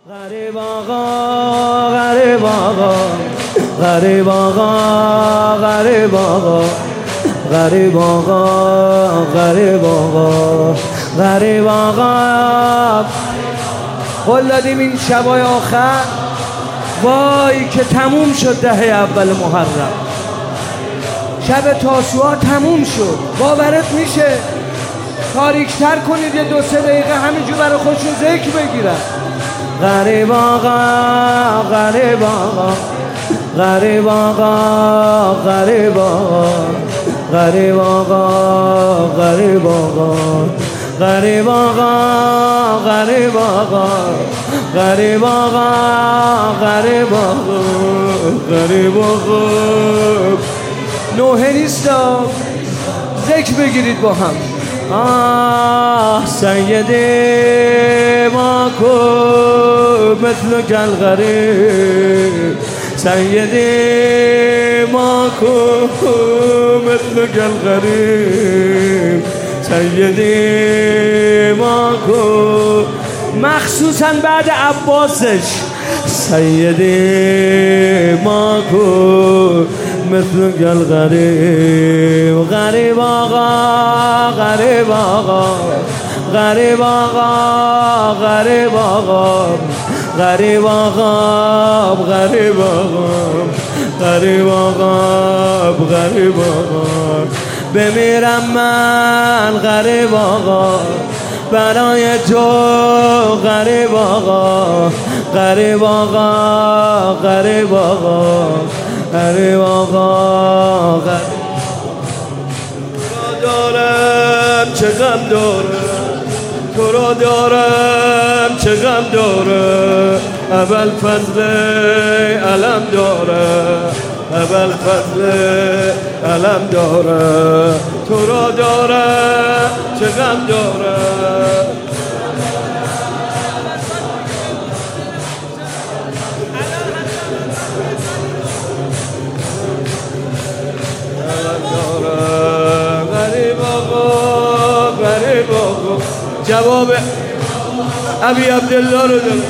غریب آقا غریب آقا غریب آقا غریب آقا غریب آقا غریب آقا غریب آقا قول دادیم این شبای آخر وای که تموم شد دهه اول محرم، شب تاسوعا تموم شد. باورت میشه تاریک‌تر کنید یه 2-3 دقیقه همینجور برای خودشون ذکر بگیرن. غریب آقا غریب آقا غریب آقا غریب آقا غریب آقا غریب آقا غریب آقا غریب آقا غریب آقا غریب آقا غریب آقا نوحه نیستا، ذکر بگیرید با هم. سیدی ما کو مثل کل غریب سیدی ما کو مثل کل غریب سیدی ما کو مخصوصا بعد عباسش سیدی ما کو مثل کل غریب غریب آقا غریب آقا غریب آقا غریب آقا غریب آقا غریب آقا غریب آقا غریب آقا بمیرم من غریب آقا برای تو غریب آقا غریب آقا غریب آقا غریب آقا دارم چه غم دارم تو را دارم چه غم دارم اول فضل علم دارم اول فضل علم دارم تو را دارم چه غم دارم جواب ابی عبدالله رو دارم.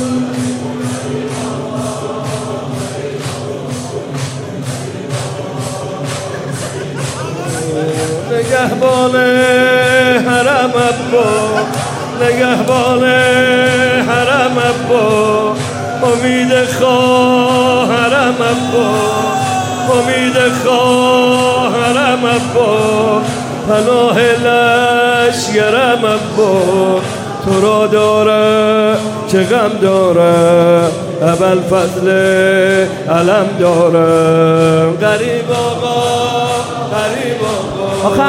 نگهبان حرم ابا نگهبان حرم ابا امید خواهرم ابا امید خواهرم ابا پناه لشگرم ابا تو را داره چه غم داره اول فضل علم داره غریب آقا غریب آقا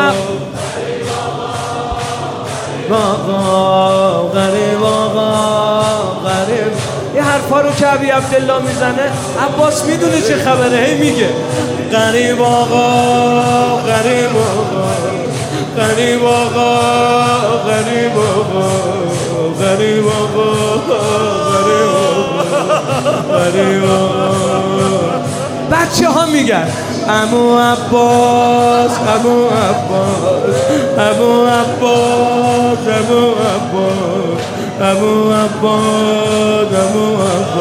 آقا غریب آقا غریب یه حرفا رو که ابی عبدالله میزنه عباس میدونه چه خبره هی میگه غریب آقا غریب آقا غریب آقا غریب آقا غریب آقا غریب آقا بچه ها میگن عمو عباس عمو عباس عمو عباس عمو عباس عمو عباس عمو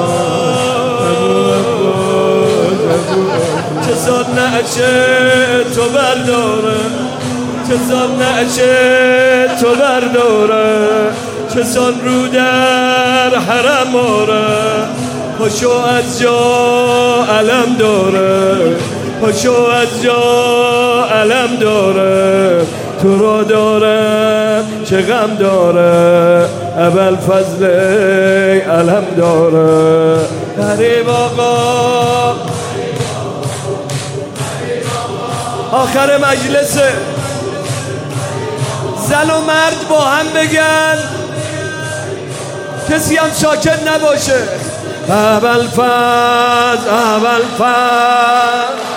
عباس چه زاد نعشه تو برداره چه زاد نعشه تو برداره چه سان رو در حرم آره پاشو از جا علم داره پاشو از جا علم داره تو را داره چه غم داره اول فضل علم داره غریب آقا آخر مجلسه زن و مرد با هم بگن کسی هم ساکت نباشه اول فضل